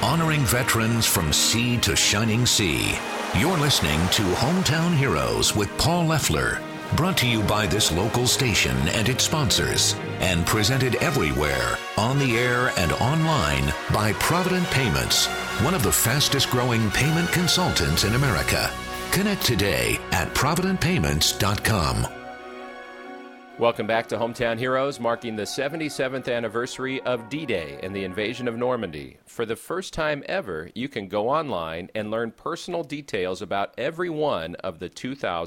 honoring veterans from sea to shining sea. You're listening to Hometown Heroes with Paul Leffler, brought to you by this local station and its sponsors, and presented everywhere, on the air and online, by Provident Payments, one of the fastest growing payment consultants in America. Connect today at providentpayments.com. Welcome back to Hometown Heroes, marking the 77th anniversary of D-Day and the invasion of Normandy. For the first time ever, you can go online and learn personal details about every one of the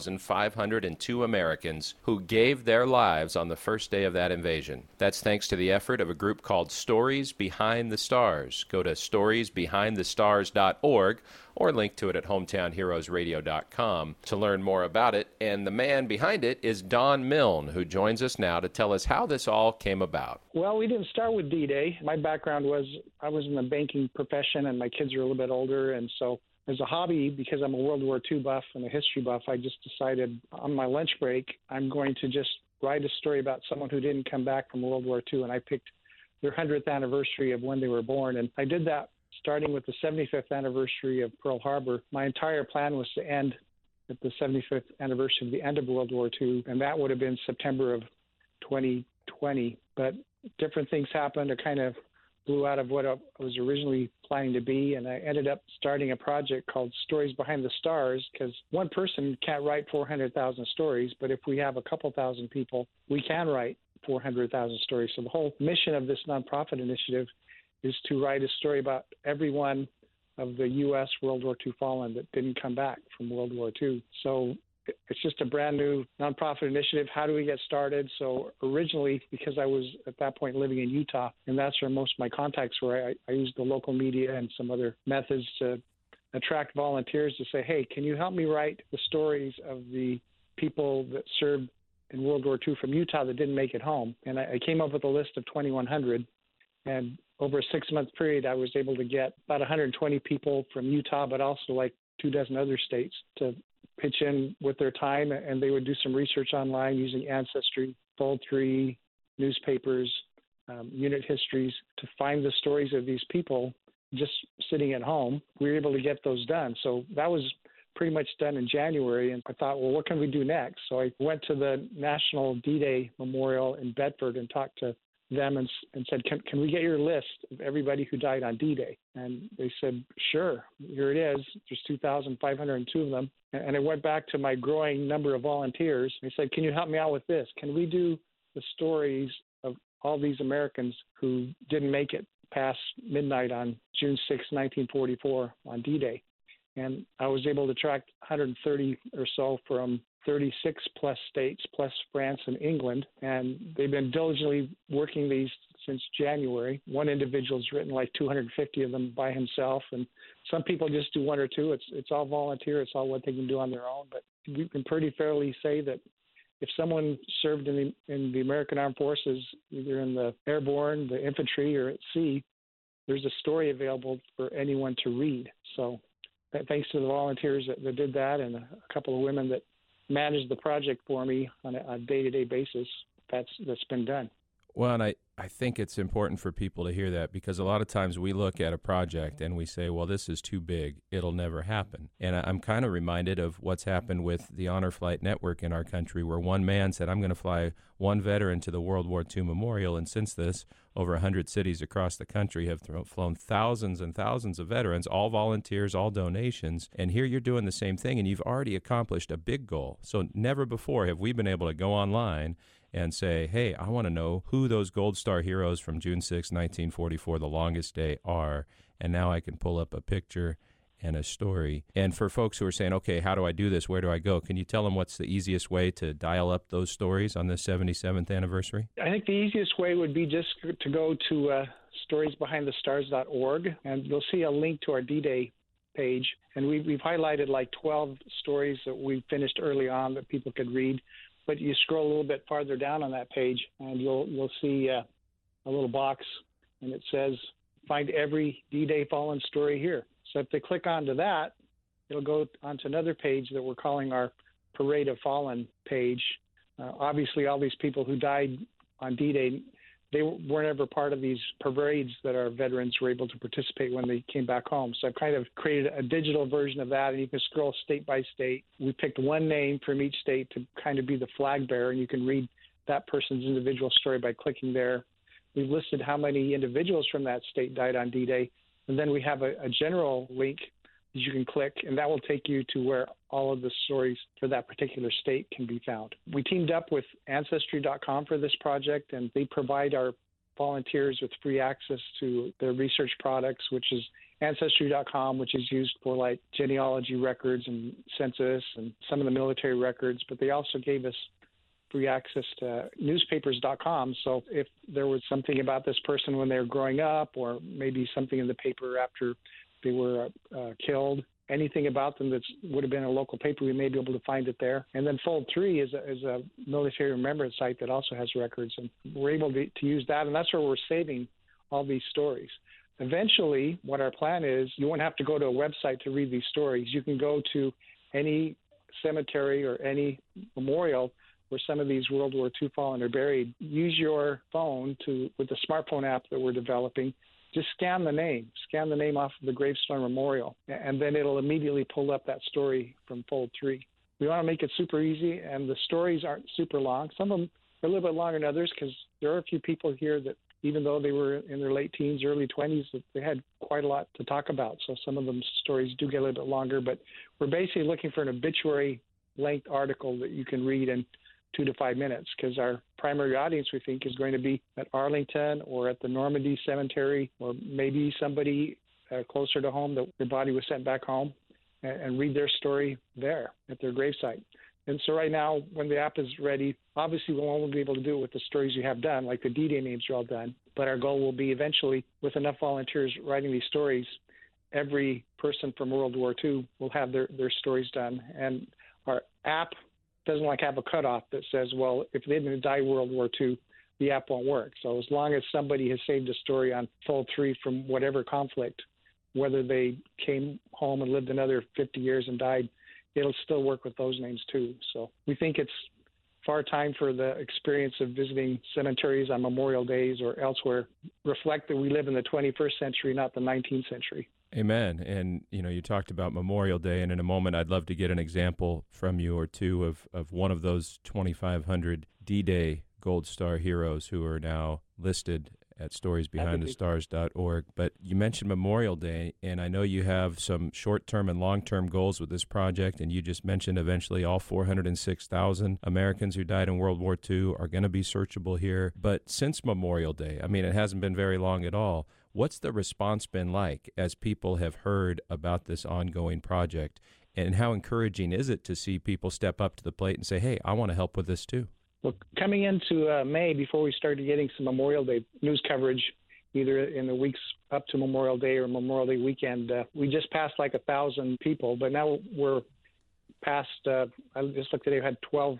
2,502 Americans who gave their lives on the first day of that invasion. That's thanks to the effort of a group called Stories Behind the Stars. Go to storiesbehindthestars.org or link to it at hometownheroesradio.com to learn more about it. And the man behind it is Don Milne, who joins us now to tell us how this all came about. Well, we didn't start with D-Day. My background was I was in the banking profession, and my kids are a little bit older, and so as a hobby, because I'm a World War II buff and a history buff, I just decided on my lunch break, I'm going to just write a story about someone who didn't come back from World War II, and I picked their 100th anniversary of when they were born, and I did that starting with the 75th anniversary of Pearl Harbor. My entire plan was to end at the 75th anniversary of the end of World War II, and that would have been September of 2020. But different things happened. I kind of blew out of what I was originally planning to be, and I ended up starting a project called Stories Behind the Stars, because one person can't write 400,000 stories, but if we have a couple thousand people, we can write 400,000 stories. So the whole mission of this nonprofit initiative is to write a story about every one of the U.S. World War II fallen that didn't come back from World War II. So it's just a brand new nonprofit initiative. How do we get started? So originally, because I was at that point living in Utah, and that's where most of my contacts were, I used the local media and some other methods to attract volunteers to say, hey, can you help me write the stories of the people that served in World War II from Utah that didn't make it home? And I came up with a list of 2,100. And over a 6-month period, I was able to get about 120 people from Utah, but also like 24 other states to pitch in with their time. And they would do some research online using Ancestry, Fold3, newspapers, unit histories to find the stories of these people just sitting at home. We were able to get those done. So that was pretty much done in January. And I thought, well, what can we do next? So I went to the National D-Day Memorial in Bedford and talked to them and said, can we get your list of everybody who died on D-Day? And they said, sure, here it is. There's 2,502 of them. And I went back to my growing number of volunteers. They said, can you help me out with this? Can we do the stories of all these Americans who didn't make it past midnight on June 6, 1944 on D-Day? And I was able to track 130 or so from 36 plus states, plus France and England. And they've been diligently working these since January. One individual's written like 250 of them by himself. And some people just do one or two. It's all volunteer. It's all what they can do on their own. But we can pretty fairly say that if someone served in the American Armed Forces, either in the airborne, the infantry, or at sea, there's a story available for anyone to read. So thanks to the volunteers that did that, and a couple of women that manage the project for me on a day-to-day basis, that's been done. Well, and I think it's important for people to hear that, because a lot of times we look at a project and we say, well, this is too big, it'll never happen. And I'm kind of reminded of what's happened with the Honor Flight Network in our country, where one man said, I'm going to fly one veteran to the World War II Memorial, and since this, over 100 cities across the country have flown thousands and thousands of veterans, all volunteers, all donations, and here you're doing the same thing, and you've already accomplished a big goal. So never before have we been able to go online and say, hey, I want to know who those Gold Star heroes from June 6, 1944, the longest day, are, and now I can pull up a picture and a story. And for folks who are saying, okay, how do I do this? Where do I go? Can you tell them what's the easiest way to dial up those stories on the 77th anniversary? I think the easiest way would be just to go to storiesbehindthestars.org, and you'll see a link to our D-Day page. And we've highlighted like 12 stories that we finished early on that people could read. But you scroll a little bit farther down on that page, and you'll see a little box, and it says, find every D-Day fallen story here. So if they click onto that, it'll go onto another page that we're calling our Parade of Fallen page. Obviously, all these people who died on D-Day they weren't ever part of these parades that our veterans were able to participate when they came back home. So I've kind of created a digital version of that, and you can scroll state by state. We picked one name from each state to kind of be the flag bearer, and you can read that person's individual story by clicking there. We've listed how many individuals from that state died on D-Day, and then we have a general link that you can click, and that will take you to where all of the stories for that particular state can be found. We teamed up with Ancestry.com for this project, and they provide our volunteers with free access to their research products, which is Ancestry.com, which is used for like genealogy records and census and some of the military records, but they also gave us free access to newspapers.com. So if there was something about this person when they were growing up, or maybe something in the paper after they were killed, anything about them that would have been in a local paper, we may be able to find it there. And then Fold 3 is a military remembrance site that also has records, and we're able to use that, and that's where we're saving all these stories. Eventually, what our plan is, you won't have to go to a website to read these stories. You can go to any cemetery or any memorial where some of these World War II fallen are buried. Use your phone with the smartphone app that we're developing. Just scan the name off of the gravestone memorial, and then it'll immediately pull up that story from Fold 3. We want to make it super easy, and the stories aren't super long. Some of them are a little bit longer than others because there are a few people here that, even though they were in their late teens, early 20s, that they had quite a lot to talk about. So some of them stories do get a little bit longer, but we're basically looking for an obituary-length article that you can read in 2 to 5 minutes, because our primary audience, we think, is going to be at Arlington or at the Normandy Cemetery, or maybe somebody closer to home that their body was sent back home, and read their story there at their gravesite. And so right now, when the app is ready, obviously we'll only be able to do it with the stories you have done, like the D-Day names are all done. But our goal will be eventually, with enough volunteers writing these stories, every person from World War II will have their stories done. And our app doesn't have a cutoff that says, well, if they didn't die World War II, the app won't work. So as long as somebody has saved a story on Fold 3 from whatever conflict, whether they came home and lived another 50 years and died, it'll still work with those names too. So we think it's far time for the experience of visiting cemeteries on Memorial Days or elsewhere reflect that we live in the 21st century, not the 19th century. Amen. And, you talked about Memorial Day, and in a moment I'd love to get an example from you or two of one of those 2,500 D-Day Gold Star heroes who are now listed at storiesbehindthestars.org. But you mentioned Memorial Day, and I know you have some short-term and long-term goals with this project, and you just mentioned eventually all 406,000 Americans who died in World War II are going to be searchable here. But since Memorial Day, it hasn't been very long at all, what's the response been like as people have heard about this ongoing project? And how encouraging is it to see people step up to the plate and say, hey, I want to help with this too? Well, coming into May, before we started getting some Memorial Day news coverage, either in the weeks up to Memorial Day or Memorial Day weekend, we just passed 1,000 people. But now we're past, I just looked today, we had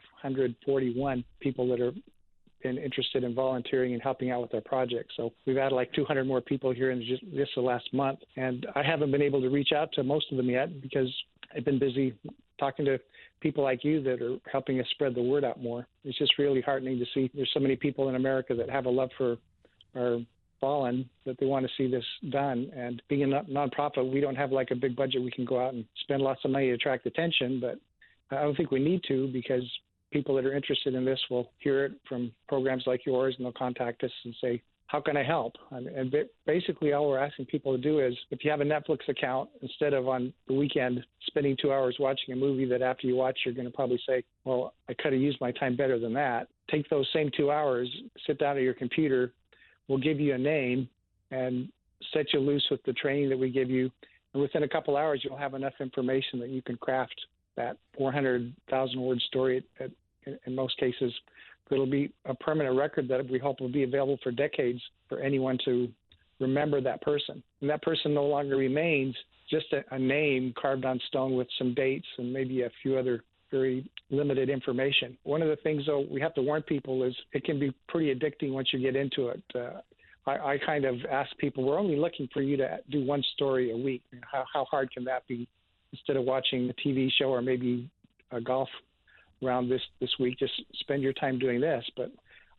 1,241 people that are been interested in volunteering and helping out with our project. So we've had 200 more people here in just the last month. And I haven't been able to reach out to most of them yet because I've been busy talking to people like you that are helping us spread the word out more. It's just really heartening to see there's so many people in America that have a love for our fallen that they want to see this done. And being a nonprofit, we don't have a big budget. We can go out and spend lots of money to attract attention, but I don't think we need to, because people that are interested in this will hear it from programs like yours, and they'll contact us and say, how can I help? And basically all we're asking people to do is, if you have a Netflix account, instead of on the weekend spending 2 hours watching a movie that after you watch, you're going to probably say, well, I could have used my time better than that. Take those same 2 hours, sit down at your computer, we'll give you a name and set you loose with the training that we give you. And within a couple hours, you'll have enough information that you can craft that 400,000-word story in most cases. It'll be a permanent record that we hope will be available for decades for anyone to remember that person. And that person no longer remains just a name carved on stone with some dates and maybe a few other very limited information. One of the things, though, we have to warn people is it can be pretty addicting once you get into it. I kind of ask people, we're only looking for you to do one story a week. How hard can that be? Instead of watching a TV show or maybe a golf round this week, just spend your time doing this. But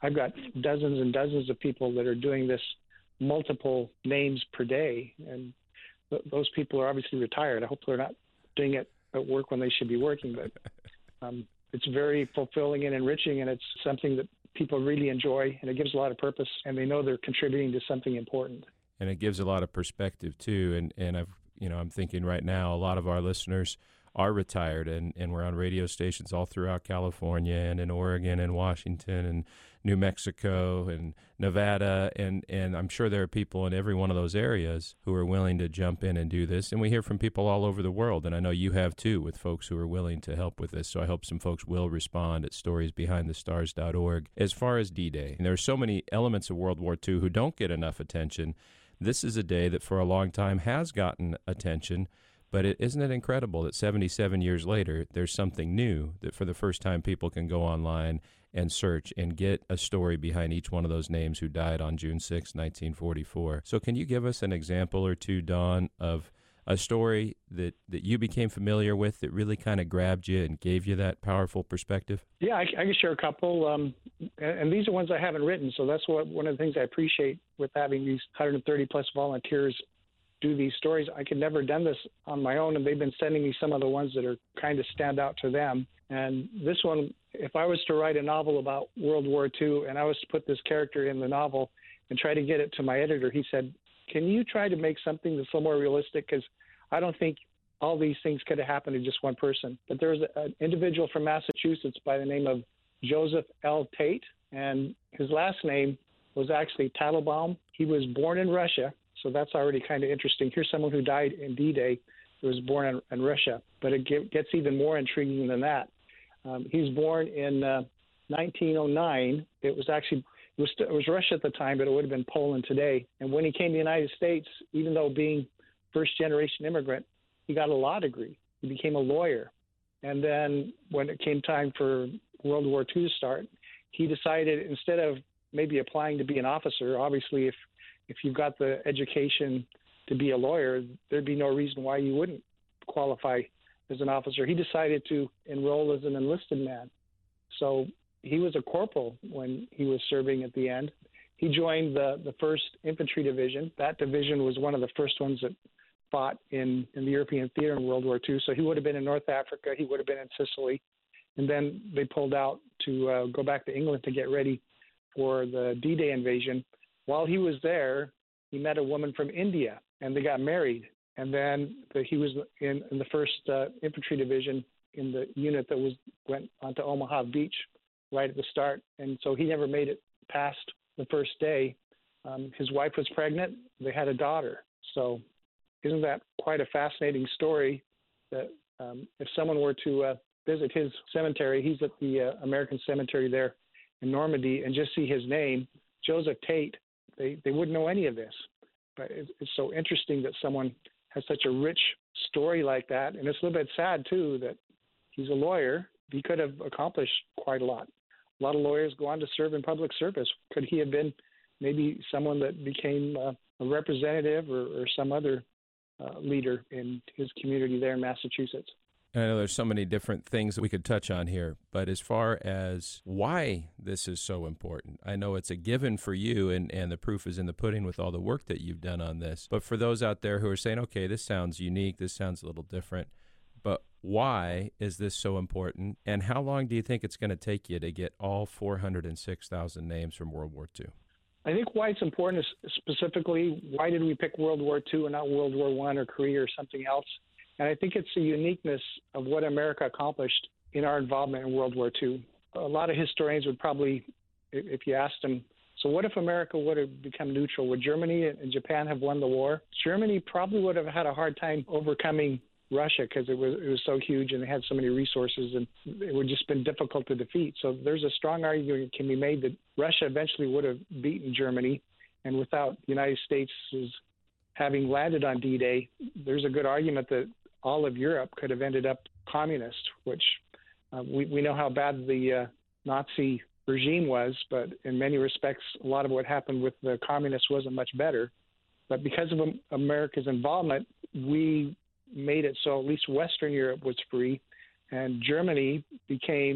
I've got dozens and dozens of people that are doing this multiple names per day, and those people are obviously retired. I hope they're not doing it at work when they should be working, but it's very fulfilling and enriching, and it's something that people really enjoy, and it gives a lot of purpose, and they know they're contributing to something important. And it gives a lot of perspective too. And I'm thinking right now, a lot of our listeners are retired, and we're on radio stations all throughout California and in Oregon and Washington and New Mexico and Nevada, and I'm sure there are people in every one of those areas who are willing to jump in and do this. And we hear from people all over the world, and I know you have too, with folks who are willing to help with this. So I hope some folks will respond at storiesbehindthestars.org. As far as D-Day, and there are so many elements of World War II who don't get enough attention. This is a day that for a long time has gotten attention. But isn't it incredible that 77 years later, there's something new that for the first time people can go online and search and get a story behind each one of those names who died on June 6, 1944. So can you give us an example or two, Don, of a story that you became familiar with that really kind of grabbed you and gave you that powerful perspective? Yeah, I can share a couple. And these are ones I haven't written. So that's one of the things I appreciate with having these 130-plus volunteers do these stories. I could never have done this on my own, and they've been sending me some of the ones that are kind of stand out to them. And this one, if I was to write a novel about World War II and I was to put this character in the novel and try to get it to my editor, he said, can you try to make something that's a little more realistic? Because I don't think all these things could have happened to just one person. But there was an individual from Massachusetts by the name of Joseph L. Tate, and his last name was actually Tattlebaum. He was born in Russia, so that's already kind of interesting. Here's someone who died in D-Day who was born in Russia, but it gets even more intriguing than that. He was born in 1909. It was Russia at the time, but it would have been Poland today. And when he came to the United States, even though being first-generation immigrant, he got a law degree. He became a lawyer. And then when it came time for World War II to start, he decided instead of maybe applying to be an officer, obviously if you've got the education to be a lawyer, there'd be no reason why you wouldn't qualify as an officer. He decided to enroll as an enlisted man. So he was a corporal when he was serving at the end. He joined the 1st Infantry Division. That division was one of the first ones that fought in the European theater in World War II. So he would have been in North Africa. He would have been in Sicily. And then they pulled out to go back to England to get ready for the D-Day invasion. While he was there, he met a woman from India, and they got married. And then he was in the 1st Infantry Division in the unit that went onto Omaha Beach right at the start. And so he never made it past the first day. His wife was pregnant. They had a daughter. So isn't that quite a fascinating story that if someone were to visit his cemetery, he's at the American Cemetery there in Normandy, and just see his name, Joseph Tate, they wouldn't know any of this. But it's so interesting that someone has such a rich story like that. And it's a little bit sad, too, that he's a lawyer. He could have accomplished quite a lot. A lot of lawyers go on to serve in public service. Could he have been maybe someone that became a representative or some other leader in his community there in Massachusetts? I know there's so many different things that we could touch on here, but as far as why this is so important, I know it's a given for you, and the proof is in the pudding with all the work that you've done on this. But for those out there who are saying, okay, this sounds unique, this sounds a little different, but why is this so important, and how long do you think it's going to take you to get all 406,000 names from World War II? I think why it's important is specifically, why did we pick World War II and not World War I or Korea or something else? And I think it's the uniqueness of what America accomplished in our involvement in World War II. A lot of historians would probably, if you asked them, so what if America would have become neutral? Would Germany and Japan have won the war? Germany probably would have had a hard time overcoming Russia because it was so huge and they had so many resources, and it would just been difficult to defeat. So there's a strong argument that can be made that Russia eventually would have beaten Germany, and without the United States having landed on D-Day, there's a good argument that all of Europe could have ended up communist, which we know how bad the Nazi regime was, but in many respects, a lot of what happened with the communists wasn't much better. But because of America's involvement, we made it so at least Western Europe was free, and Germany became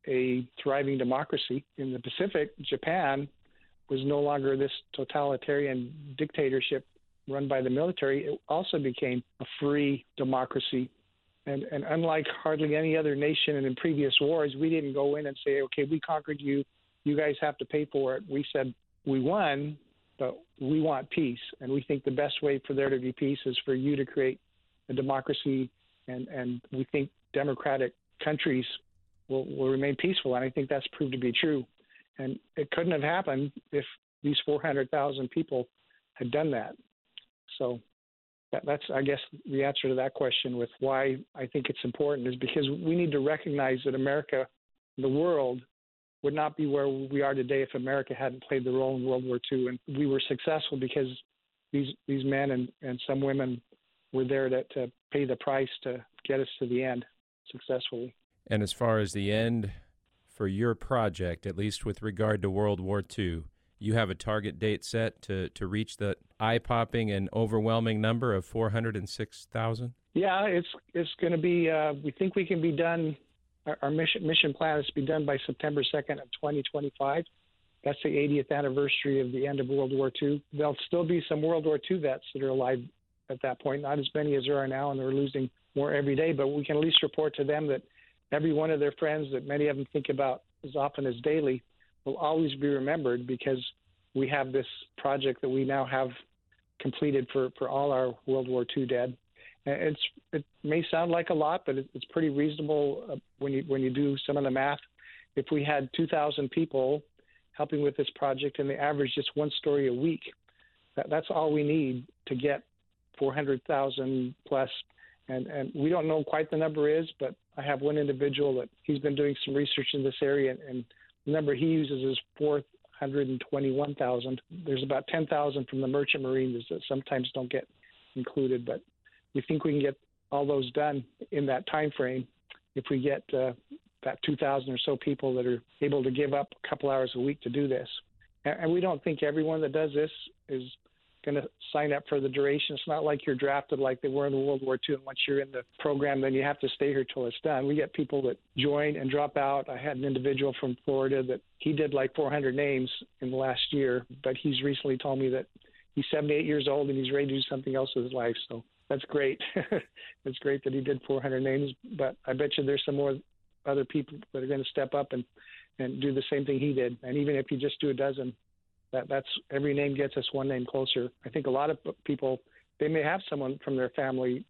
a thriving democracy. In the Pacific, Japan was no longer this totalitarian dictatorship run by the military. It also became a free democracy. And unlike hardly any other nation in previous wars, we didn't go in and say, okay, we conquered you, you guys have to pay for it. We said, we won, but we want peace. And we think the best way for there to be peace is for you to create a democracy. And we think democratic countries will remain peaceful. And I think that's proved to be true. And it couldn't have happened if these 400,000 people had done that. So that's, I guess, the answer to that question with why I think it's important is because we need to recognize that America, the world, would not be where we are today if America hadn't played the role in World War II. And we were successful because these men and some women were there to pay the price to get us to the end successfully. And as far as the end for your project, at least with regard to World War II, you have a target date set to reach the eye-popping and overwhelming number of 406,000? Yeah, it's going to be, we think we can be done, our mission plan is to be done by September 2nd of 2025. That's the 80th anniversary of the end of World War II. There'll still be some World War II vets that are alive at that point, not as many as there are now, and they're losing more every day, but we can at least report to them that every one of their friends that many of them think about as often as daily will always be remembered because we have this project that we now have completed for all our World War II dead. And it may sound like a lot, but it's pretty reasonable when you do some of the math. If we had 2,000 people helping with this project and they average just one story a week, that's all we need to get 400,000 plus. And we don't know quite the number is, but I have one individual that he's been doing some research in this area, and the number he uses is 421,000. There's about 10,000 from the merchant marines that sometimes don't get included, but we think we can get all those done in that time frame if we get that 2,000 or so people that are able to give up a couple hours a week to do this. And we don't think everyone that does this is going to sign up for the duration. It's not like you're drafted like they were in the World War II, and once you're in the program, then you have to stay here till it's done. We get people that join and drop out. I had an individual from Florida that he did like 400 names in the last year, but he's recently told me that he's 78 years old and he's ready to do something else with his life. So that's great. It's great that he did 400 names, but I bet you there's some more other people that are going to step up and do the same thing he did. And even if you just do a dozen, that's every name gets us one name closer. I think a lot of people, they may have someone from their family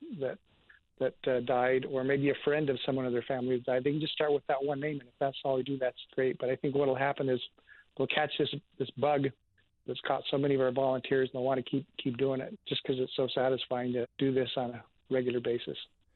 that died, or maybe a friend of someone of their family that died. They can just start with that one name, and if that's all we do, that's great. But I think what will happen is we'll catch this bug that's caught so many of our volunteers, and they'll want to keep doing it just because it's so satisfying to do this on a regular basis.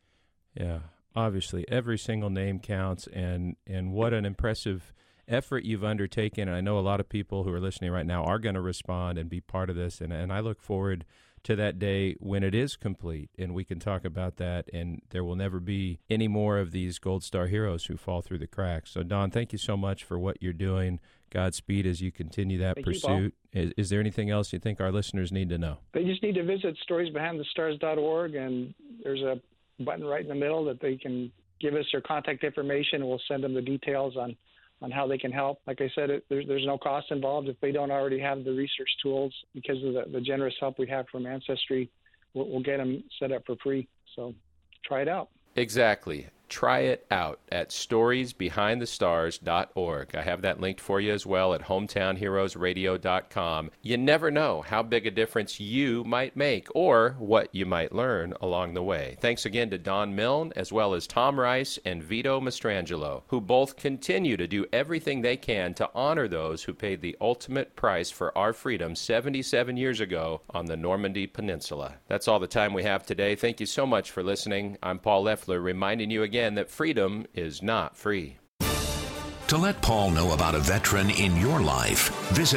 Yeah, obviously every single name counts, and what an impressive effort you've undertaken. And I know a lot of people who are listening right now are going to respond and be part of this, and I look forward to that day when it is complete and we can talk about that, and there will never be any more of these Gold Star heroes who fall through the cracks. So Don, thank you so much for what you're doing. Godspeed as you continue that pursuit. Is there anything else you think our listeners need to know? They just need to visit storiesbehindthestars.org, and there's a button right in the middle that they can give us their contact information, and we'll send them the details on how they can help. Like I said, there's no cost involved if they don't already have the research tools. Because of the generous help we have from Ancestry, we'll get them set up for free. So try it out. Exactly. Try it out at storiesbehindthestars.org. I have that linked for you as well at hometownheroesradio.com. You never know how big a difference you might make or what you might learn along the way. Thanks again to Don Milne, as well as Tom Rice and Vito Mastrangelo, who both continue to do everything they can to honor those who paid the ultimate price for our freedom 77 years ago on the Normandy Peninsula. That's all the time we have today. Thank you so much for listening. I'm Paul Leffler, reminding you again that freedom is not free. To let Paul know about a veteran in your life, visit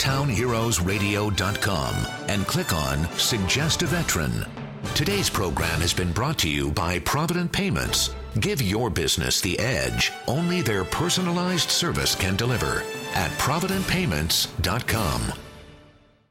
hometownheroesradio.com and click on Suggest a Veteran. Today's program has been brought to you by Provident Payments. Give your business the edge only their personalized service can deliver at providentpayments.com.